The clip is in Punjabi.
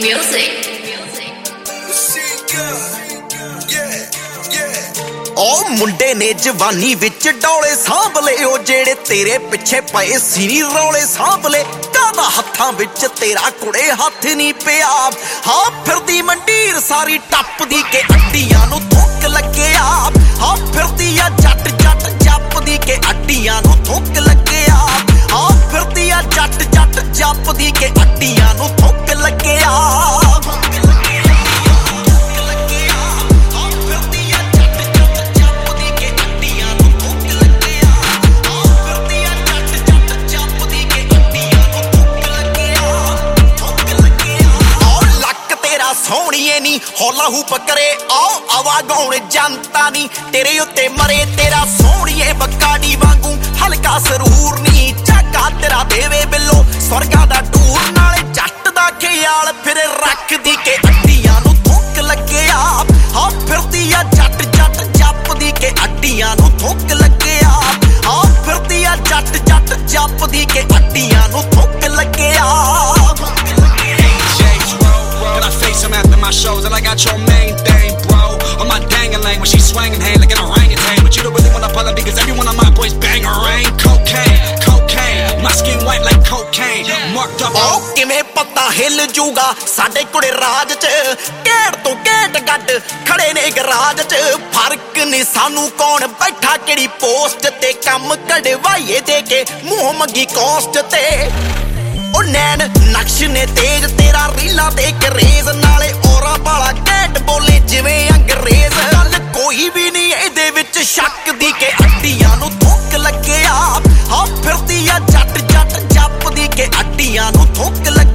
Music. ਉਹ ਮੁੰਡੇ ਨੇ ਜਵਾਨੀ ਵਿੱਚ ਡੋਲੇ ਸਾਂਭ ਲਏ, ਉਹ ਜਿਹੜੇ ਤੇਰੇ ਪਿੱਛੇ ਪਏ ਸੀ ਨੀ ਰੌਲੇ ਸਾਂਭ ਲਏ। ਕਾਹਦਾ ਹੱਥਾਂ ਵਿੱਚ ਤੇਰਾ ਕੁੜੇ ਹੱਥ ਨਹੀਂ ਪਿਆ, ਹਾਂ ਫਿਰਦੀ ਮੰਡੀਰ ਸਾਰੀ ਟੱਪਦੀ ਕੇ ਅੱਡੀਆਂ ਨੂੰ ਥੁੱਕ ਲੱਗਿਆ। ਹਾਂ ਫਿਰਦੀ ਆ ਜੱਟ ਜੱਟ ਜੱਪਦੀ ਕੇ ਅੱਡੀਆਂ ਨੂੰ ਥੁੱਕ ਲੱਗਿਆ। ਹਾਂ ਫਿਰਦੀ ਆ ਜੱਟ ਜੱਟ ਜੱਪਦੀ ਕੇ ਅੱਡੀਆਂ ਨੂੰ ਥੁੱਕ ਲੱਗਿਆ। ਸੋਹਣੀਏ ਨੀ ਹੌਲਾ ਹੂਪ ਕਰੇ ਆਓ ਆਵਾਗਾਉਣ ਜਨਤਾ ਨੀ ਤੇਰੇ ਉੱਤੇ ਮਰੇ। ਤੇਰਾ ਸੋਹਣੀਏ ਬੱਕਾਡੀ ਵਾਂਗੂ ਹਲਕਾ ਸਰੂਰ ਨੀ ਝਾਕਾ ਤੇਰਾ ਦੇਵੇ ਬਿੱਲੋ ਸਵਰਗਾਂ ਦਾ ਟੂਰ। ਨਾਲੇ ਜੱਟ ਦਾ ਖਿਆਲ ਫਿਰ ਰੱਖਦੀ ਕੇ ਅੱਡੀਆਂ ਨੂੰ ਥੁੱਕ ਲੱਗਿਆ। ਹਾਂ ਫਿਰਦੀ ਆ ਜੱਟ ਜੱਟ ਜੱਪਦੀ ਕੇ ਅੱਡੀਆਂ ਨੂੰ ਥੁੱਕ ਲੱਗਿਆ। ਹਾਂ ਫਿਰਦੀ ਆ ਜੱਟ ਜੱਟ ਜੱਪਦੀ ਕੇ ਅੱਡੀਆਂ ਨੂੰ ਥੁੱਕ ਲੱਗਿਆ। I'm after my shows and I got your main thing, bro. On my dang-a-lang when she swinging hand like an orangutan. But you don't really wanna pull up because every one of my boys bang a rain. Cocaine, cocaine, my skin white like cocaine. Marked up. Oh, ਕਿਵੇਂ ਪਤਾ ਹਿੱਲ ਜੂਗਾ ਸਾਡੇ ਕੁੜੇ ਰਾਜ ਚ, ਘੇੜ ਤੋਂ ਘੇਟ ਗੱਡ ਖੜੇ ਨੇ ਗਰਾਜ ਚ। ਫਰਕ ਨੀ ਸਾਨੂੰ ਕੌਣ ਬੈਠਾ ਕਿਹੜੀ ਪੋਸਟ ਤੇ, ਕੰਮ ਕਢਵਾਈਏ ਦੇ ਕੇ ਮੂੰਹ ਮੰਗੀ ਕੋਸਟ ਤੇ। ਉਹ ਨੈਣ ਨਕਸ਼ ਨੇ ਤੇਜ ਤੇਰਾ ਰੀਲਾਂ ਤੇ ਕਰੇਜ਼, ਨਾਲੇ ਔਰਾ ਵਾਲਾ ਘੈਂਟ ਬੋਲੇ ਜਿਵੇਂ ਅੰਗਰੇਜ਼। ਗੱਲ ਕੋਈ ਵੀ ਨਹੀਂ ਇਹਦੇ ਵਿੱਚ ਸ਼ੱਕ ਦੀ ਕੇ ਅੱਡੀਆਂ ਨੂੰ ਥੁੱਕ ਲੱਗਿਆ। ਹਾਂ ਫਿਰਦੀ ਆ ਜੱਟ ਜੱਟ ਜੱਪਦੀ ਕੇ ਅੱਡੀਆਂ ਨੂੰ ਥੁੱਕ ਲੱਗਿਆ।